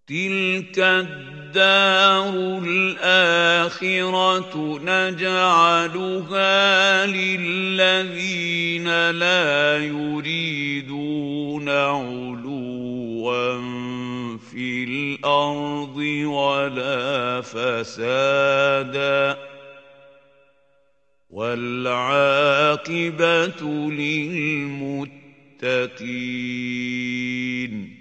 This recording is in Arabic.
تِلْكَ الدَّارُ الْآخِرَةُ نَجْعَلُهَا لِلَّذِينَ لَا يُرِيدُونَ عُلُوًّا فِي الْأَرْضِ وَلَا فَسَادًا ۚ وَالْعَاقِبَةُ لِلْمُتَّقِينَ.